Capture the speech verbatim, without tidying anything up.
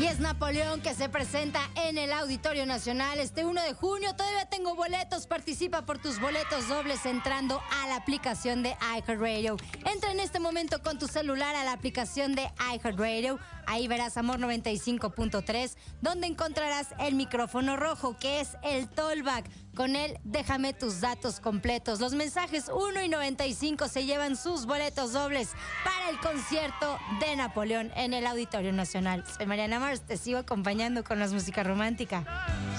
Y es Napoleón que se presenta en el Auditorio Nacional este uno de junio. Todavía tengo boletos. Participa por tus boletos dobles entrando a la aplicación de iHeartRadio. Entra en este momento con tu celular a la aplicación de iHeartRadio. Ahí verás Amor noventa y cinco punto tres, donde encontrarás el micrófono rojo, que es el Tollback. Con él, déjame tus datos completos. Los mensajes uno y noventa y cinco se llevan sus boletos dobles para el concierto de Napoleón en el Auditorio Nacional. Soy Mariana Mars, te sigo acompañando con la música romántica.